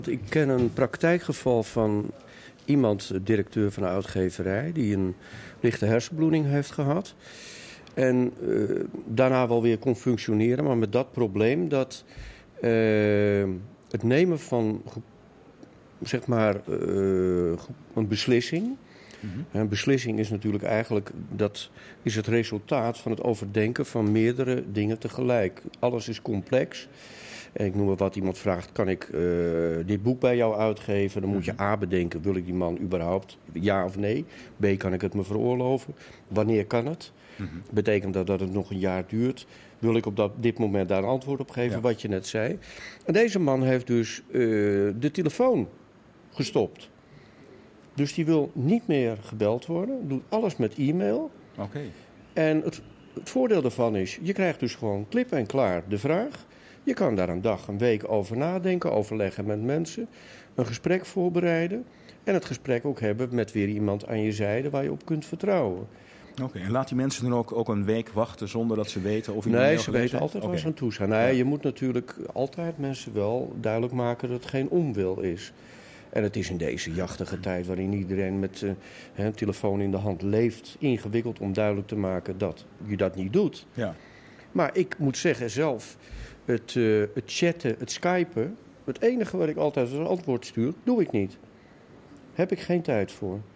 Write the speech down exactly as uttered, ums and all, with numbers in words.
Ik ken een praktijkgeval van iemand, directeur van een uitgeverij, die een lichte hersenbloeding heeft gehad. En uh, daarna wel weer kon functioneren, maar met dat probleem dat uh, het nemen van, zeg maar, uh, een beslissing. Mm-hmm. Een beslissing is natuurlijk eigenlijk, dat is het resultaat van het overdenken van meerdere dingen tegelijk. Alles is complex. En ik noem maar wat, iemand vraagt, kan ik uh, dit boek bij jou uitgeven? Dan moet je A bedenken, wil ik die man überhaupt, ja of nee? B, kan ik het me veroorloven? Wanneer kan het? Mm-hmm. Betekent dat dat het nog een jaar duurt? Wil ik op dat, dit moment daar een antwoord op geven, ja. Wat je net zei? En deze man heeft dus uh, de telefoon gestopt. Dus die wil niet meer gebeld worden, doet alles met e-mail. Okay. En het, het voordeel daarvan is, je krijgt dus gewoon klip en klaar de vraag. Je kan daar een dag, een week over nadenken, overleggen met mensen, een gesprek voorbereiden en het gesprek ook hebben met weer iemand aan je zijde waar je op kunt vertrouwen. Oké, okay, en laat die mensen dan ook, ook een week wachten zonder dat ze weten of... Nee, ze weten altijd waar okay. ze aan toe zijn. Nee, ja. Je moet natuurlijk altijd mensen wel duidelijk maken dat het geen onwil is. En het is in deze jachtige tijd waarin iedereen met uh, een telefoon in de hand leeft ingewikkeld om duidelijk te maken dat je dat niet doet. Ja. Maar ik moet zeggen zelf, het, uh, het chatten, het skypen, het enige wat ik altijd als antwoord stuur, doe ik niet. Heb ik geen tijd voor.